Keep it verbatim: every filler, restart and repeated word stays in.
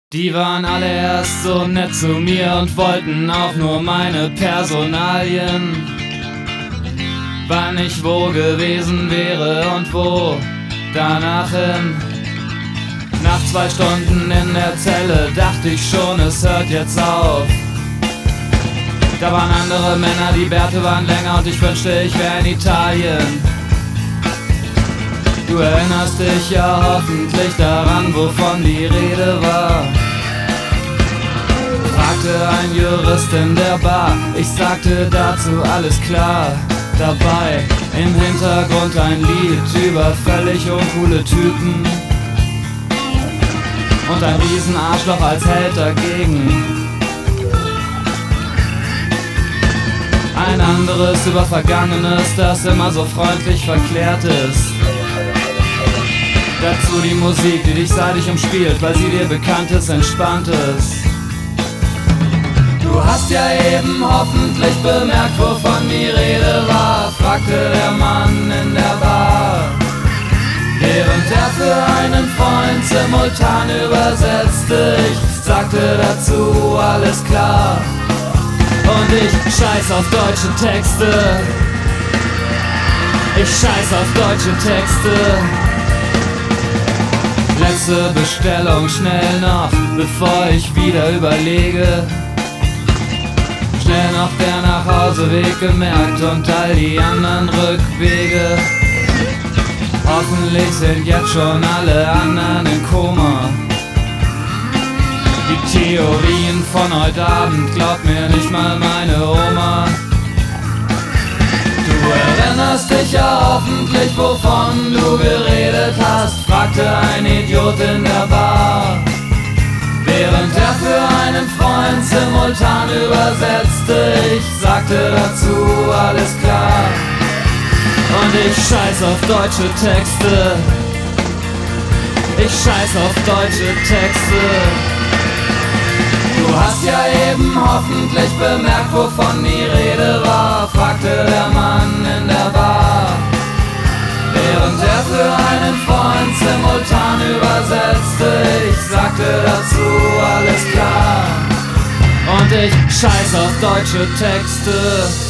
Die waren alle erst so nett zu mir und wollten auch nur meine Personalien. Wann ich wo gewesen wäre und wo danach hin. Nach zwei Stunden in der Zelle dachte ich schon, es hört jetzt auf. Da waren andere Männer, die Bärte waren länger und ich wünschte, ich wäre in Italien. Du erinnerst dich ja hoffentlich daran, wovon die Rede war. Fragte ein Jurist in der Bar, ich sagte dazu alles klar. Dabei im Hintergrund ein Lied über völlig uncoole Typen und ein Riesenarschloch als Held dagegen. Ein anderes über Vergangenes, das immer so freundlich verklärt ist. Dazu die Musik, die dich seitig umspielt, weil sie dir bekannt ist, entspannt ist. Du hast ja eben hoffentlich bemerkt, wovon die Rede war, fragte der Mann in der Bar, während er für einen Freund simultan übersetzte. Ich sagte dazu alles klar und ich scheiß auf deutsche Texte. Ich scheiß auf deutsche Texte. Letzte Bestellung schnell noch, bevor ich wieder überlege. Schnell noch der Nachhauseweg gemerkt und all die anderen Rückwege. Hoffentlich sind jetzt schon alle anderen in Koma. Die Theorien von heute Abend glaubt mir nicht mal meine Oma. Du erinnerst dich ja hoffentlich, wovon du geredet hast, fragte ein Idiot in der Bar, während er für einen Freund simultan übersetzte. Ich sagte dazu alles klar und ich scheiß auf deutsche Texte. Ich scheiß auf deutsche Texte. Du hast ja eben hoffentlich bemerkt, wovon die Rede war, fragte der Mann in der Bar, während er für einen Freund simultan übersetzte. Ich sagte dazu alles klar und ich scheiß auf deutsche Texte.